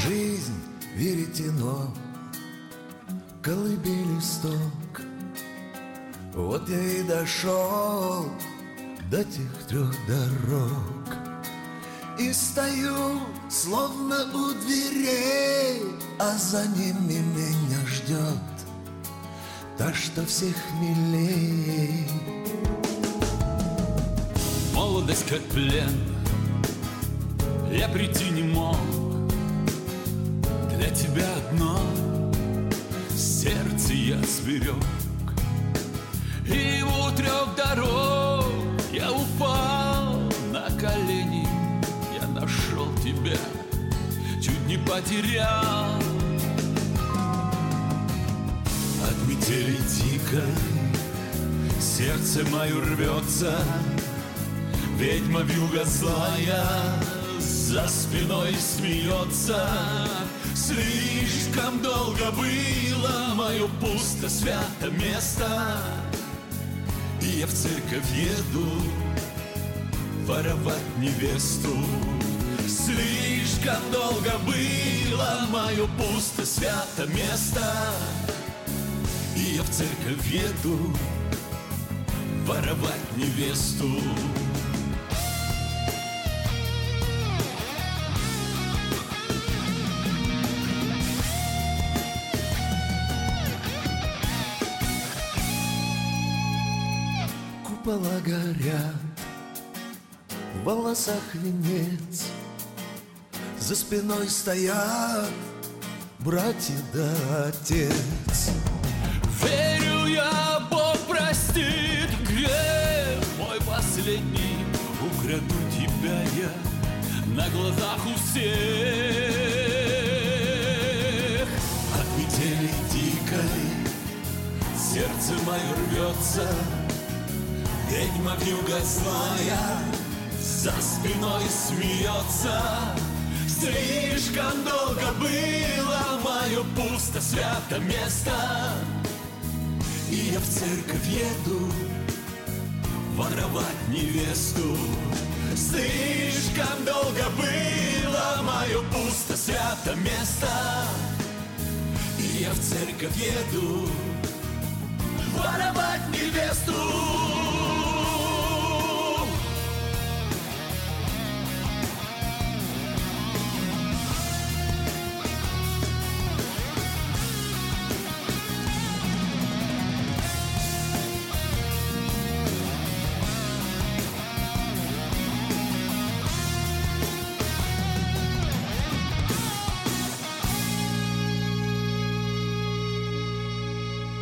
жизнь веретено, колыбели сток. Вот я и дошел до тех 3 дорог, и стою, словно у дверей, а за ними меня ждет та, что всех милей. Молодость как плен, я прийти не мог. Для тебя одно сердце я сберег. И у 3 дорог я упал на колени. Я нашел тебя, чуть не потерял. От метели дикой сердце мое рвется. Ведьма вьюга злая за спиной смеется. Слишком долго было мое пусто свято место, и я в церковь еду воровать невесту. Слишком долго было мое пусто свято место, и я в церковь еду воровать невесту. Купола горят, в волосах венец, за спиной стоят братья да отец. Верю я, Бог простит грех мой последний. Украду тебя я на глазах у всех. От метели дикой сердце мое рвется. Ведьма вьюга злая за спиной смеется. Слишком долго было мое пусто свято место, и я в церковь еду воровать невесту. Слишком долго было мое пусто свято место, и я в церковь еду воровать невесту.